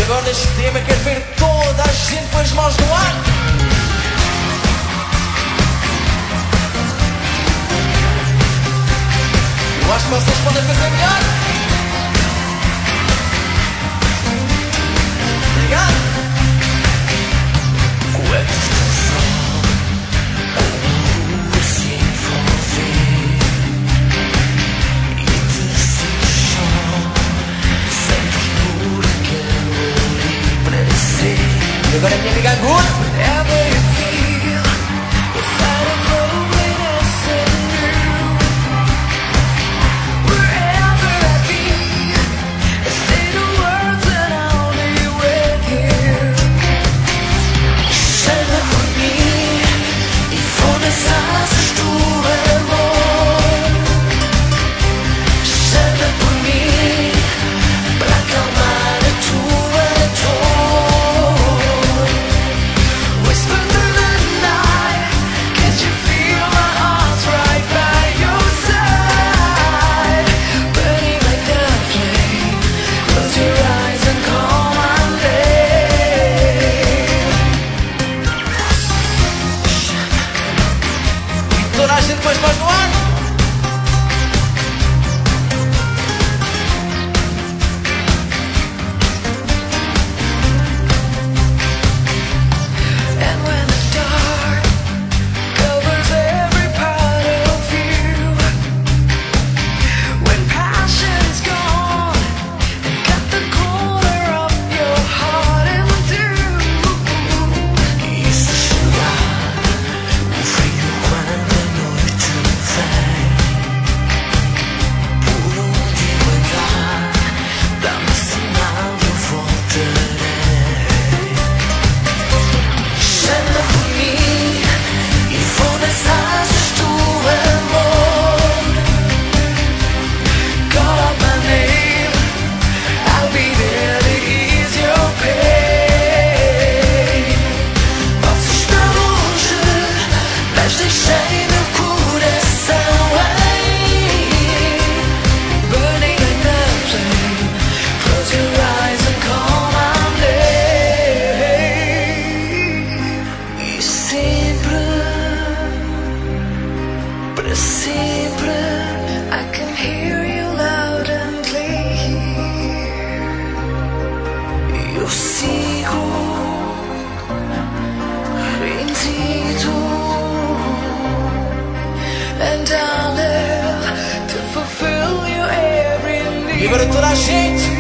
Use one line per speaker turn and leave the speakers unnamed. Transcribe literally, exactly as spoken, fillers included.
agora neste tema quero ver toda a gente com as mãos no ar. Eu acho que vocês podem fazer melhor. Obrigado.
Com a distração, como se envolver e decidir chão, sem figura que eu para ser.
E agora a minha amiga Angulo.
Whenever you feel without a loneliness in you, wherever I be, I say the words and I'll be with you. Chama por mim e foda-se asas do amor. Chama por mim para acalmar a tua dor. Whisper through the night, can't you feel my heart's right by your side? Burning like a flame, close your eyes and call my name.
Toda a gente com as mãos no ar.
And when the dark covers every part of you, when passion's gone and cut the corner of your heart in two, isso chegar o frio quando a noite vem. Por onde eu andar, dá-me sinal, eu voltarei. Chama por mim e foda-se asas do amor. Call out my name, I'll be there to ease your pain. Posso estar longe, mas deixei meu coração aí. Burning like the flame, close your eyes and call my name. E sempre, para sempre, I can hear you loud and clear. Eu sigo rendido, and I'll live to fulfill your every
E
need.
agora toda a gente.